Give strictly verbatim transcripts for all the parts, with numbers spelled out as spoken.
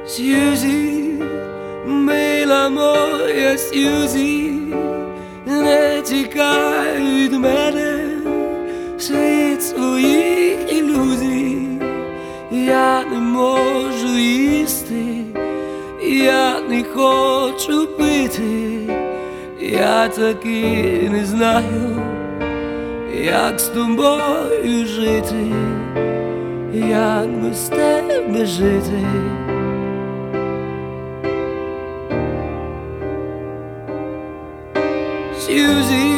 Сьюзі, мила моя Сьюзі, не тікай від мене, світ своїх ілюзій. Я не можу їсти, я не хочу пити, я таки не знаю, як з тобою жити, як без тебе жити. Сьюзі,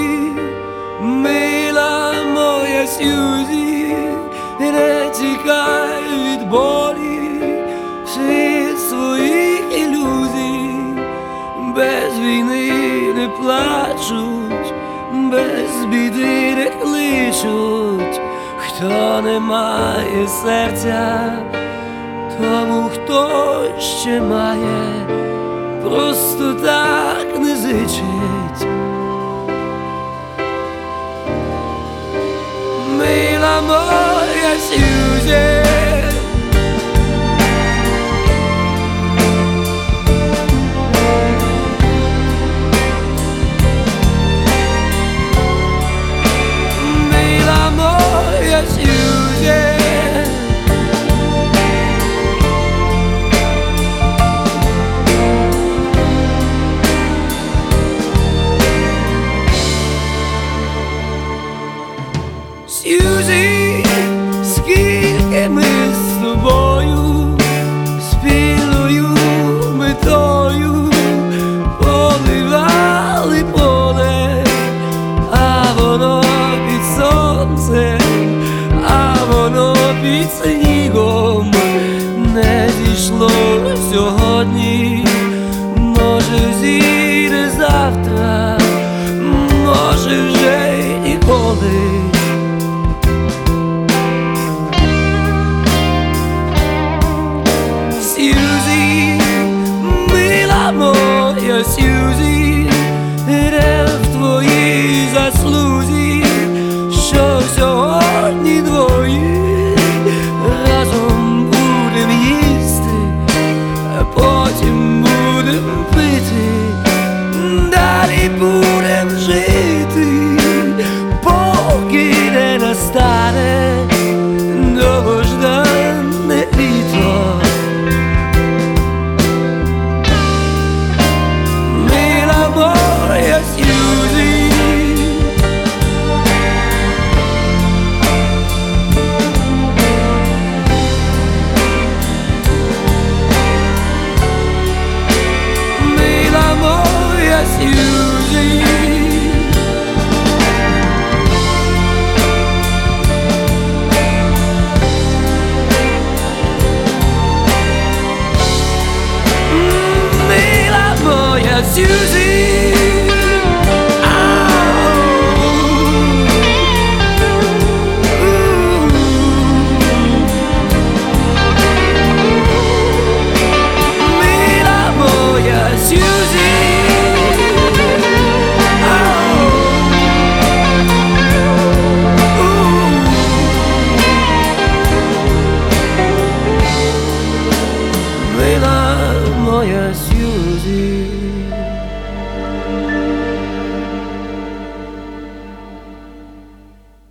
мила моя Сьюзі, не тікай від болі, світ своїх ілюзій. Без війни не плачуть, без біди не кличуть. Хто не має серця, тому хто ще має, просто так не зичить. Мила моя Сьюзі, мила моя Сьюзі, Сьюзі, скільки ми з тобою спільною метою поливали поле, а воно під сонцем, а воно під снігом не зійшло сьогодні, може зійде завтра, може вже й ніколи.